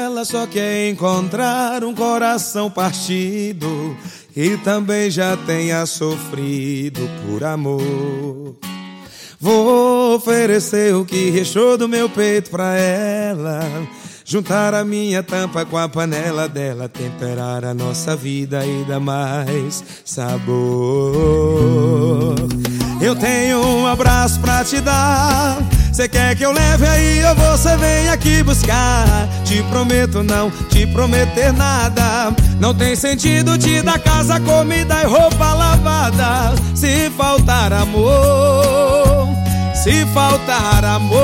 ela só quer encontrar um coração partido e também já tenha sofrido por amor. Vou oferecer o que restou do meu peito pra ela, juntar a minha tampa com a panela dela, temperar a nossa vida e dar mais sabor. Eu tenho um abraço pra te dar, cê quer que eu leve aí ou você vem aqui buscar? Te prometo não te prometer nada, não tem sentido te dar casa, comida e roupa lavada. Se faltar amor, se faltar amor,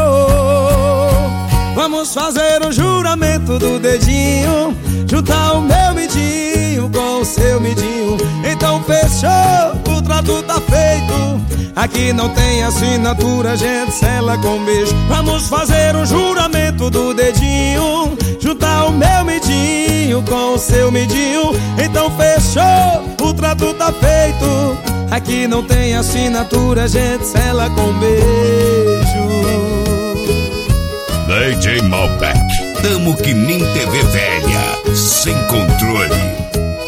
vamos fazer um juramento do dedinho, juntar o meu midinho com o seu midinho. Então fechou, o trato tá feito. Aqui não tem assinatura, a gente sela com beijo. Vamos fazer um juramento do dedinho, juntar o meu midinho com o seu midinho. Então fechou, o trato tá feito. Aqui não tem assinatura, a gente sela com beijo. DJ Malbec, tamo que nem TV velha, sem controle.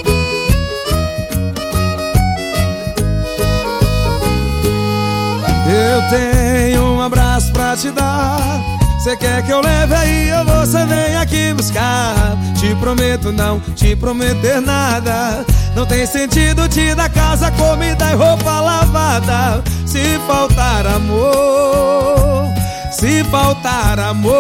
Eu tenho um abraço pra te dar, cê quer que eu leve aí ou você vem aqui buscar? Te prometo não te prometer nada, não tem sentido te dar casa, comida e roupa lavada. Se faltar amor, se faltar amor,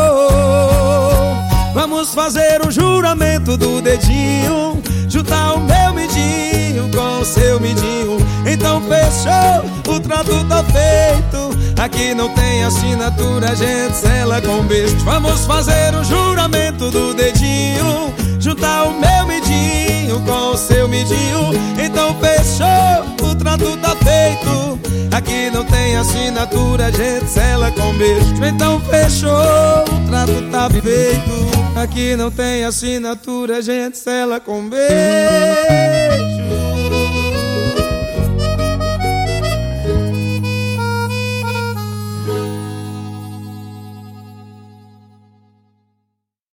vamos fazer um juramento do dedinho, juntar o meu midinho com o seu midinho. Então fechou, o trato tá feito. Aqui não tem assinatura, a gente sela com beijo. Vamos fazer um juramento do dedinho, juntar o meu midinho com o seu midinho. Então fechou, o trato tá feito. Aqui não tem assinatura, a gente sela com beijo. Então fechou, o trato tá feito. Aqui não tem assinatura, a gente sela com beijo.